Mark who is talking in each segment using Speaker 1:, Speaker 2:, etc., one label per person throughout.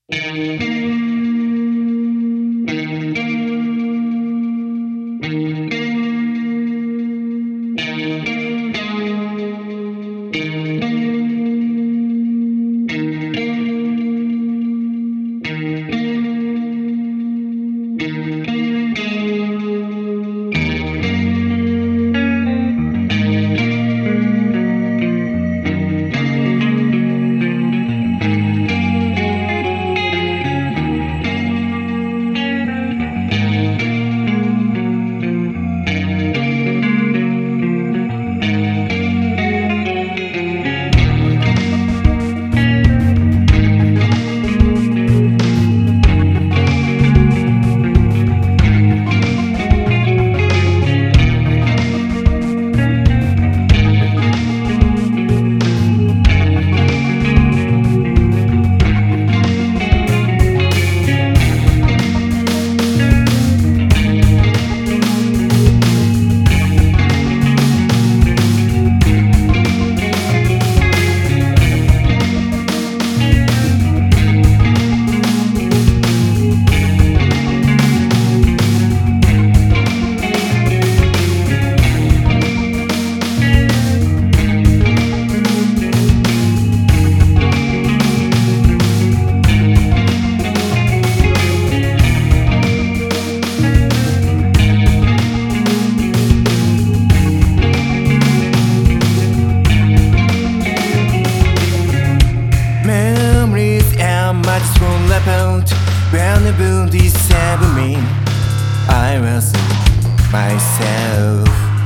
Speaker 1: When the moon disturbed me, I was myself.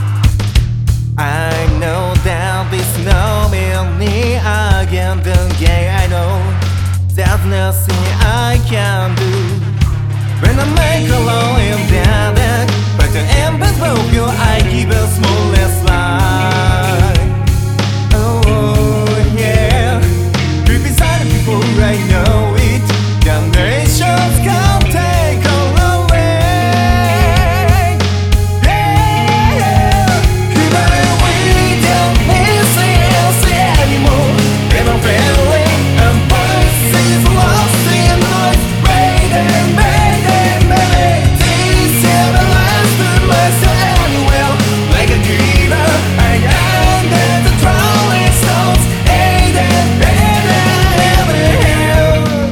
Speaker 1: I know that this no meaning again the game. I know there's nothing I can do when I make a law in that. But the embers broke you, I give a smallest light. Oh yeah, be beside the people I know it. Generations can't take all away. Yeah, even we don't miss it anymore. Never failing, and voices lost in noise. Mayday, mayday, mayday. This everlasting myself anywhere. Like a dreamer, I ended the trolling stones. Aided, every hill.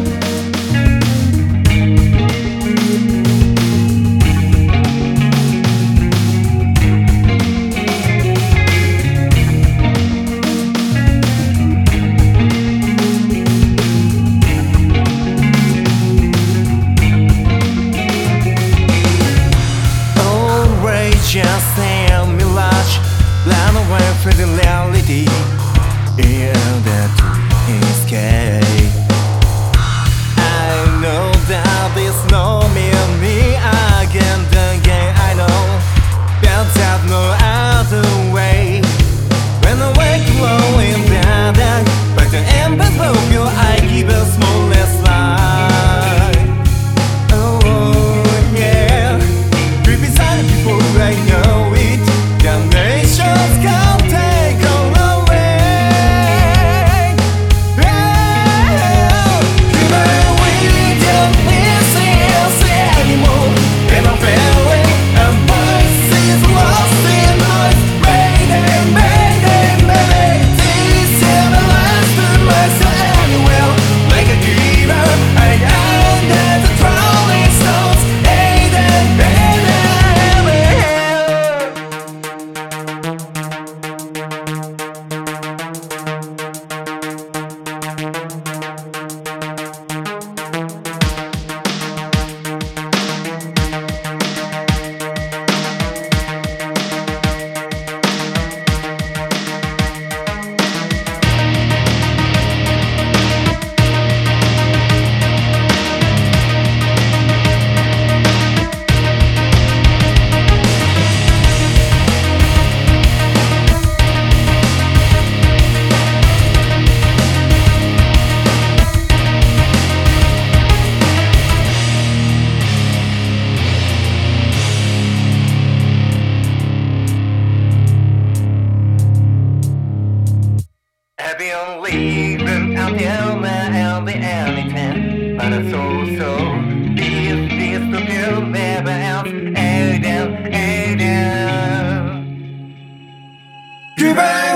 Speaker 1: Just a mirage, run away from the reality. In that escape, I know that there's no me again. The game I know, but there's no other way. When I wake low in bed, but the embers broke you, I give a smallest light. Oh yeah, be beside the people I know it. Generations can't take all away. Yeah, even we don't miss it anymore. Never failing, and voices lost in noise. Mayday, mayday, mayday. This everlasting myself anywhere. Like a dreamer, I ended the trolling stones. Aided, every hill. I've been leaving until the end, anything. But I so this to feel never else Aiden